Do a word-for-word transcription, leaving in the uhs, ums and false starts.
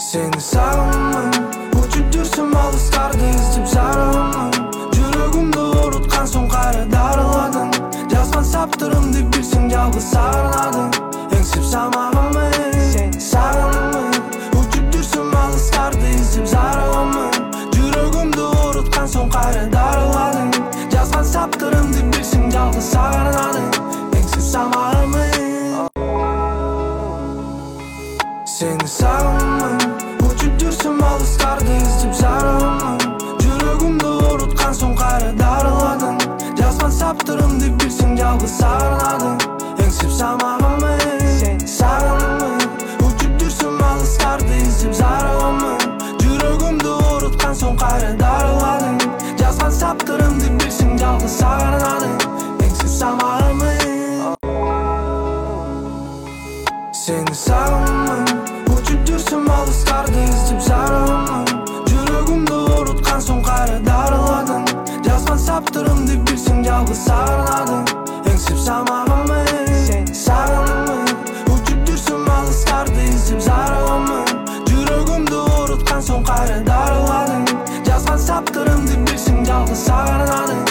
Seni sağlamın uçup düşsün alışlarda izlep zararımın Жүрөгümді урутқан соң қайра дарыладың Жазған саптырымды білсең жалғыз сағынадың Еңсеп самағымын Сені сағынамын Uçup düşsün alışlarda izlep zararымын Жүрөгümді урутқан соң қайра дарыладың Жазған саптырымды білсең жалғыз сағынадың Еңсеп самағымын Seni sağlamın uçup düşsün alışlarda izlep zararımın Жүрөгümді урутқан соң қайра дарыладың Жазған саптырымды білсең жалғыз сағынадың Еңсеп самағымын Сені сағынамын Uçup düşsün alışlarda izlep zararымын Жүрөгümді урутқан соң қайра дарыладың Жазған саптырымды білсең жалғыз сағынадың Еңсеп самағымын Seni sağlamın uçup düşsün alışlarda izlep zararımın Жүрөгümді урутқан соң қайра дарыладың Жазған саптырымды білсең жалғыз сағынадың Еңсеп самағымын Сені сағынамын Uçup düşsün alışlarda izlep zararымын Жүрөгümді урутқан соң қайра дарыладың Жазған саптырымды білсең жалғыз сағынадың